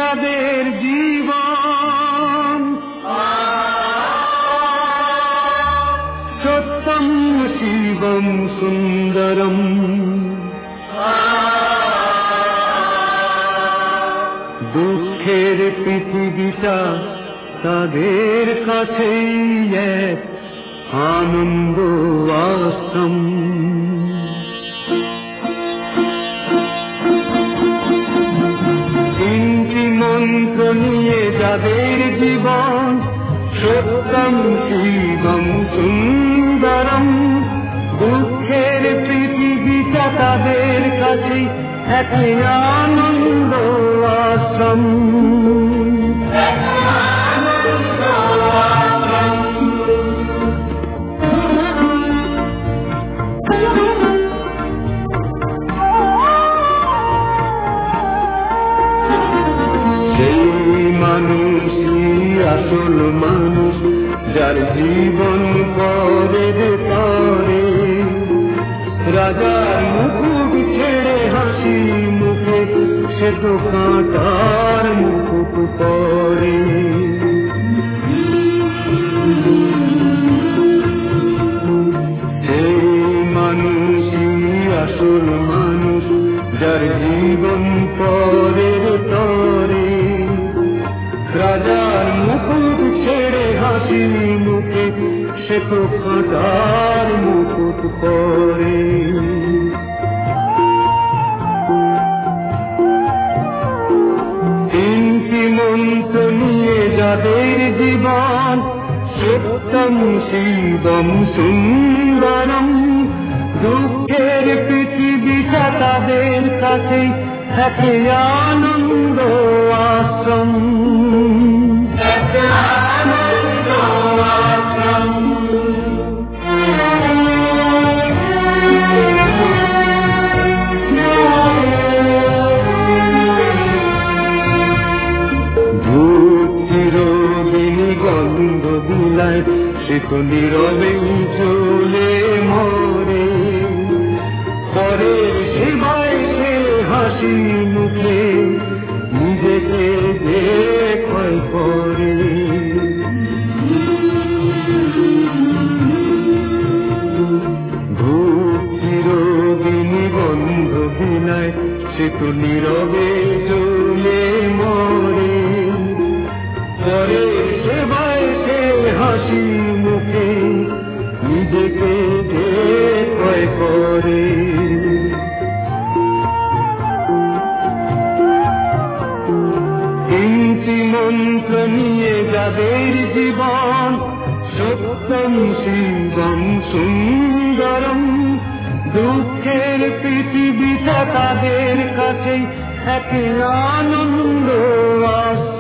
যাদের জীবন সত্যম শিবম সুন্দরম দুঃখের পৃথিবীটা তাদের কাছেই এক আনন্দ আশ্রম। তিনটি মন্ত্র নিয়ে যাদের জীবন সত্যম শিবম সুন্দরম দুঃখের পৃথিবীটা তাদের কাছে এক আনন্দ আশ্রম। আসল মানুষ যার জীবন পরের তরে রাজার মুকুট ছেড়ে হাসি মুখে সে তো কাঁটার মুকুট পরে। সেই মানুষই আসল মানুষ যার জীবন পরের তরে রাজার মুকুট ছেড়ে হাসি মুখে সে তো কাঁটার মুকুট পরে। তিনটি মন্ত্র নিয়ে যাদের জীবন সত্যম শিবম সুন্দরম দুঃখের পৃথিবীটা তাদের কাছে এক আনন্দ আশ্রম। চিরদিনী গন্ধ বিলায় সে তো নীরবে চলে মরে পরের সেবায় সে হাসি মুখে নিজেকে ক্ষয় করে। ধূপ চিরদিনী গন্ধ বিলায় সে তো নীরবে চলে মরে পরের সেবায় সে হাসি মুখে নিজেকে ক্ষয় করে। তিনটি মন্ত্র নিয়ে যাদের জীবন সত্যম শিবম সুন্দরম দুঃখের পৃথিবীটা তাদের কাছে এক আনন্দ আশ্রম।